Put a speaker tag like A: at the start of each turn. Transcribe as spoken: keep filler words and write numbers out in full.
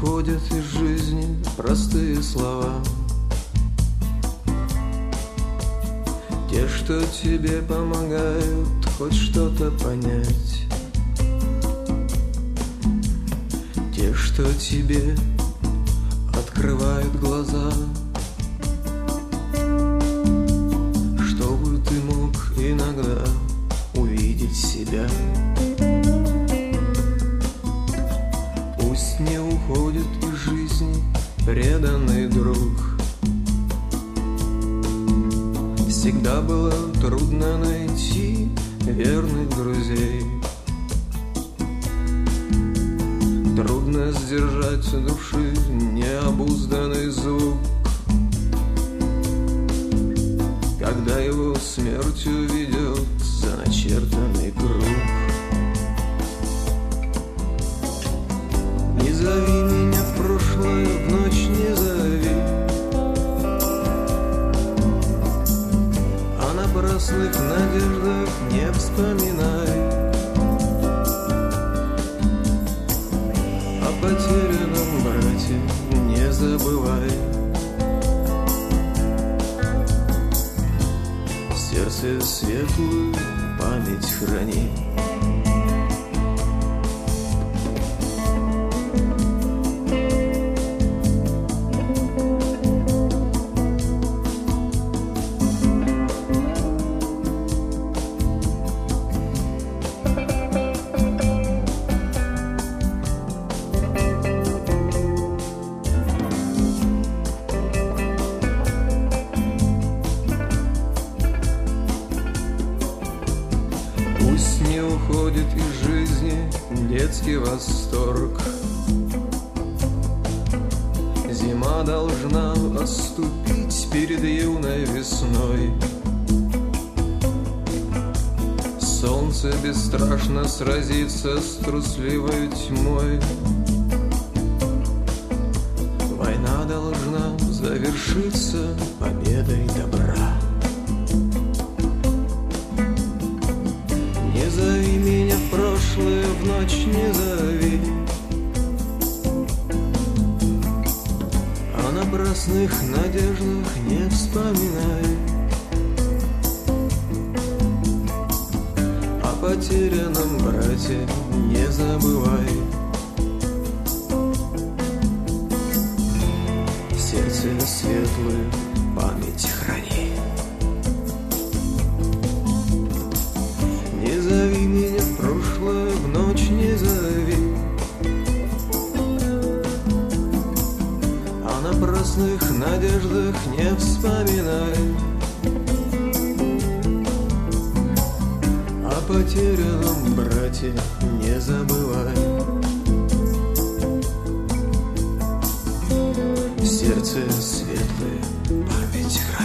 A: уходят из жизни простые слова, те, что тебе помогают хоть что-то понять, те, что тебе открывают глаза, чтобы ты мог иногда увидеть себя. Пусть не уходит из жизни преданный друг. Всегда было трудно найти верных друзей, трудно сдержать в души необузданный звук, когда его смертью ведет за начертанный круг. Не зови меня в прошлое, в ночь не зови, о напрасных надеждах не вспоминай, о потерянном брате не забывай. В сердце светлую память храни. Пусть не уходит из жизни детский восторг. Зима должна отступить перед юной весной. Солнце бесстрашно сразится с трусливой тьмой. Война должна завершиться победой добра. Не зови меня в прошлое, в ночь не зови, о напрасных надеждах не вспоминай, о потерянном брате не забывай. В сердце светлую память храни. Не зови меня в прошлое, в ночь не зови, о напрасных надеждах не вспоминай, о потерянном брате не забывай. В сердце светлая память храни.